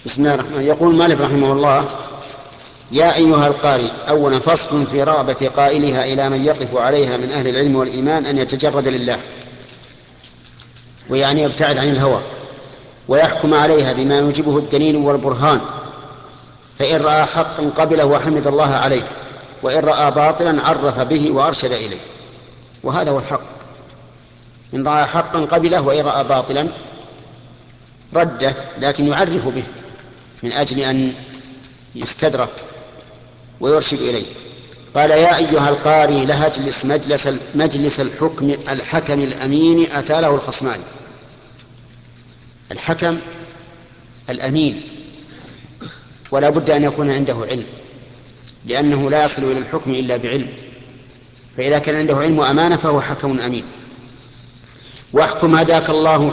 بسم الله الرحمن الرحيم. يقول مالك رحمه الله: يا أيها القارئ. أولا فصل في رغبة قائلها إلى من يقف عليها من أهل العلم والإيمان أن يتجرد لله، ويعني يبتعد عن الهوى، ويحكم عليها بما يوجبه الدليل والبرهان، فإن رأى حقا قبله وحمد الله عليه، وإن رأى باطلا عرف به وأرشد إليه. وهذا هو الحق: إن رأى حقا قبله، وإن رأى باطلا رده، لكن يعرف به من أجل أن يستدرك ويرشد إليه. قال: يا أيها القاري لا تجلس مجلس الحكم الأمين أتى له الخصمان. الحكم الأمين ولا بد أن يكون عنده علم، لأنه لا يصل إلى الحكم إلا بعلم، فإذا كان عنده علم وأمانة فهو حكم أمين. واحكم هداك الله